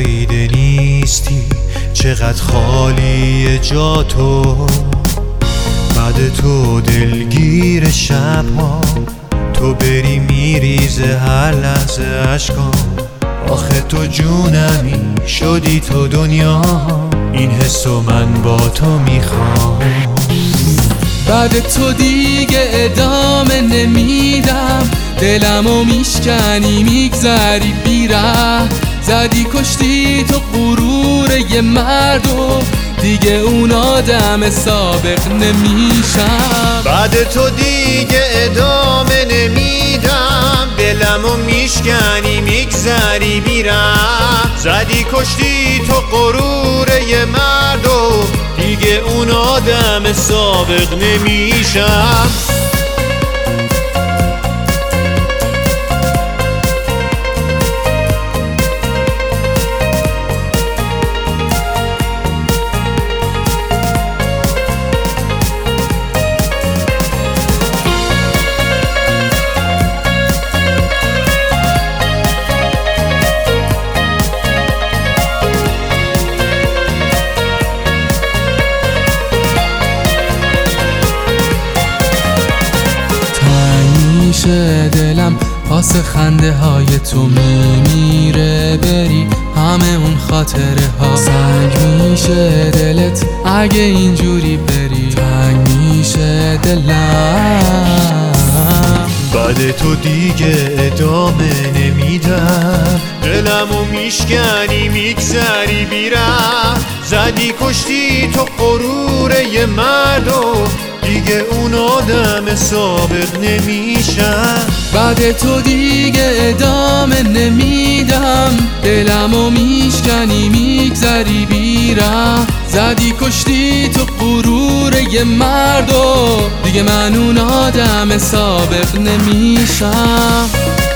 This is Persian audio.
فایده نیستی، چقدر خالی جا تو. بعد تو دلگیر شبها، تو بری میریزه هر لحظه اشکام. آخه تو جونمی شدی تو دنیا، این حسو من با تو میخوام. بعد تو دیگه ادامه نمیدم، دلمو میشکنی میگذری بیره. زدی کشتی تو غرور یه مردو، دیگه اون آدم سابق نمیشم. بعد تو دیگه ادامه نمیدم، دلمو میشکنی میگذری بیرم. زدی کشتی تو غرور یه مردو، دیگه اون آدم سابق نمیشم. دلم واسه خنده های تو میمیره، بری همه اون خاطره ها. سنگ میشه دلت اگه اینجوری بری، تنگ میشه دلم. بعد تو دیگه ادامه نمیدم، دلمو میشکنی میگذری بیرم. زدی کشتی تو غرور یه مردو، دیگه اون آدم سابق نمیشم. بعد تو دیگه ادامه نمیدم، دلمو میشکنی میگذری بیرم. زدی کشتی تو غرور یه مردو، دیگه من اون آدم سابق نمیشم.